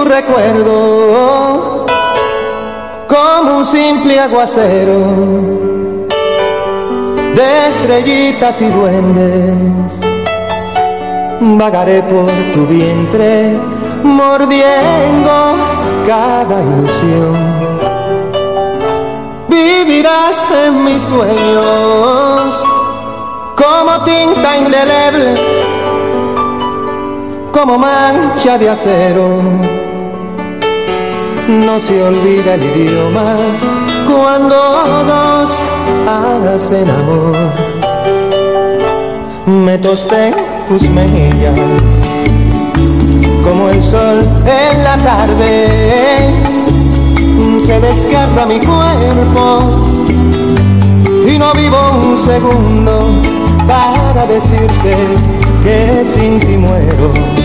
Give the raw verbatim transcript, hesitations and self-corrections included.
tu recuerdo como un simple aguacero de estrellitas y duendes. Vagaré por tu vientre mordiendo cada ilusión. Vivirás en mis sueños como tinta indeleble, como mancha de acero. No se olvida el idioma cuando dos hacen amor. Me tosté en tus mejillas como el sol en la tarde. Se desgarra mi cuerpo y no vivo un segundo para decirte que sin ti muero.